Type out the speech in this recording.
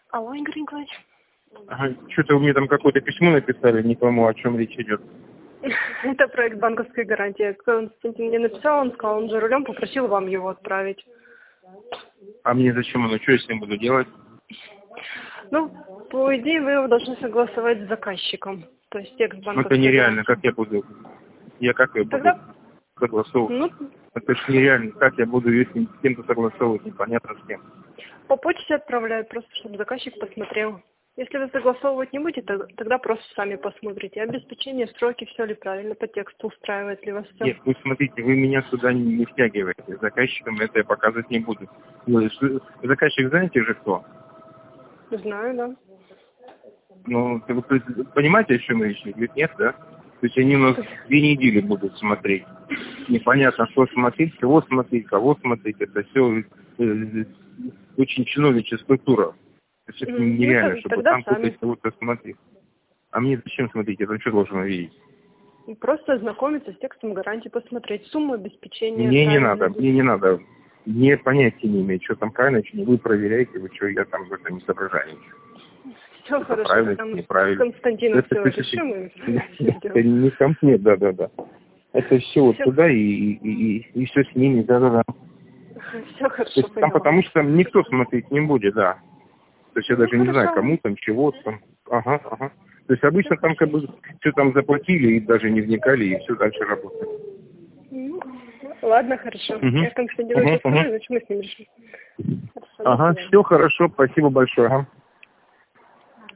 Алло, Игорь Николаевич. Ага, что-то вы мне там какое-то письмо написали, не пойму, о чем речь идет. Это проект банковской гарантии. Константин мне написал, он сказал, он за рулем, попросил вам его отправить. А мне зачем оно? Что я с ним буду делать? Ну, по идее, вы его должны согласовать с заказчиком. То есть текст банковской Это нереально, гарантии. как я буду? Я как я буду Тогда, согласовывать? ну, Это ж нереально, как я буду ее с кем-то согласовывать, непонятно с кем. по почте отправляют, просто чтобы заказчик посмотрел. Если вы согласовывать не будете, тогда просто сами посмотрите. Обеспечение, сроки, все ли правильно по тексту, устраивает ли вас все. Нет, вы смотрите, вы меня сюда не втягиваете. Заказчикам это я показывать не буду. Заказчик знаете же кто? Знаю, да. Ну, вы понимаете, о чем речь идет? Нет, да? То есть они у нас 2 недели будут смотреть. Непонятно, что смотреть, кого смотреть, Это все очень чиновничья структура. То есть это нереально, чтобы Тогда там сами. кто-то кого-то смотреть. А мне зачем смотреть? Я что должен увидеть? Просто ознакомиться с текстом гарантии, посмотреть сумму обеспечения. Мне не надо. Мне понятия не имеет, что там правильно, что не вы проверяете, вы что, я там в этом не соображаю ничего. Все Это хорошо, правильно, там неправильно. Константина все решим и Это не ко мне, да. Это все вот туда и все с ними, да. Все То хорошо, есть там поняла. потому что там никто смотреть не будет, да. То есть я даже не знаю, хорошо. кому там, чего там. Ага. То есть обычно там как бы все там заплатили и даже не вникали, и все дальше работает. Ладно, хорошо. Я Константину сейчас скажу, иначе мы с ним решим. Хорошо, до свидания. Все хорошо, спасибо большое. Ага.